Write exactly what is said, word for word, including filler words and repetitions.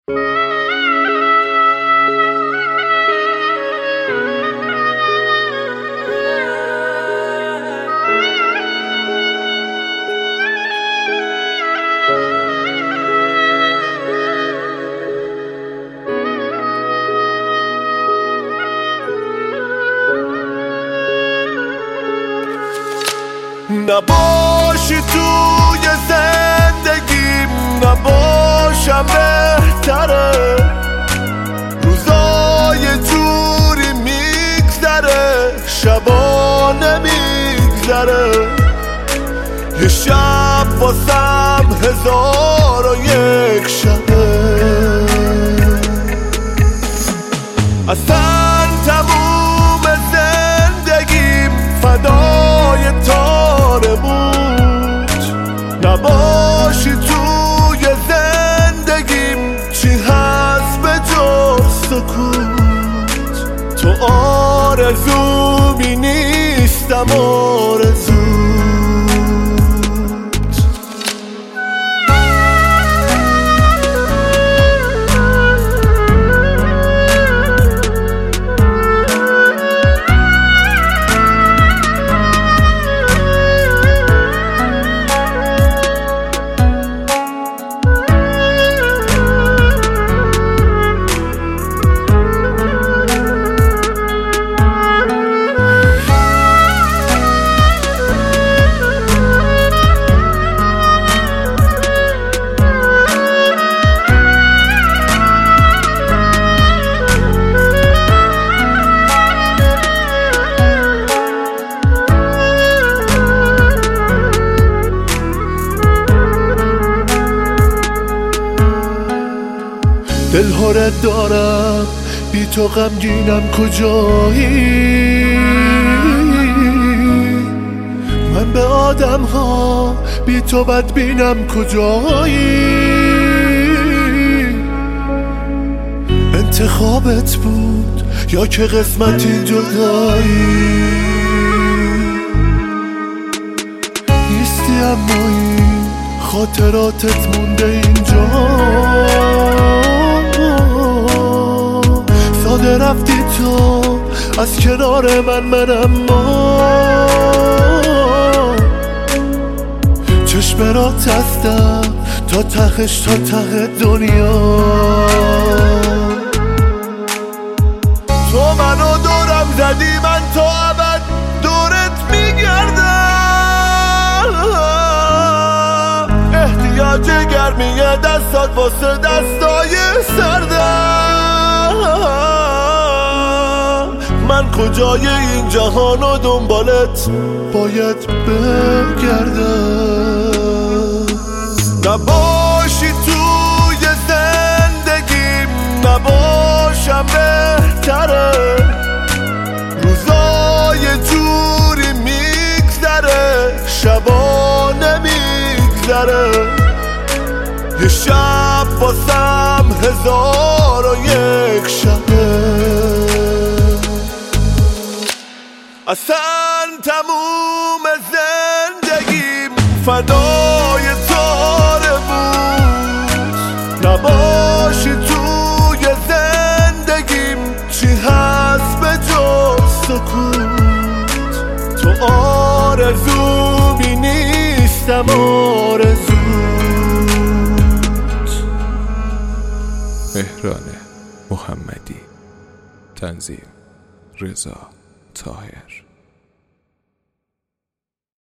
نباشی توی زندگیم، نباشم بهتره. روزای جوری میگذره، شبا نمیگذره. یه شب واسم هزار و یک شبه. اصلا تموم زندگیم فدای تاره بود. نباشی توی زندگیم، چی هست به جز سکوت؟ تو آرزومی نیستم آرزو. دلهارت دارم، بی تو غمگینم کجایی؟ من به آدم ها بی تو بدبینم کجایی؟ انتخابت بود یا که قسمتی جدایی؟ نیستی اما این خاطراتت مونده اینجا. ساده رفتی تو از کنار من، من اما چشم را تستم تا تهش، تا ته دنیا. تو منو دورم زدی، من تا ابد دورت میگردم. احتیاج گرمی دستات واسه دستای سردم. من کجای این جهان و دنبالت باید بگردم. نباشی توی زندگیم، نباشم بهتره. روزای جوری میگذره، شبا نمیگذره. یه شب واسم هزار و یک شبه. اصلا تموم زندگیم فدای تاره بود. نباشی توی زندگیم، چی هست به جز سکوت؟ تو آرزومی نیستم آرزوت. مهران محمدی، تنظیم رضا طاهر.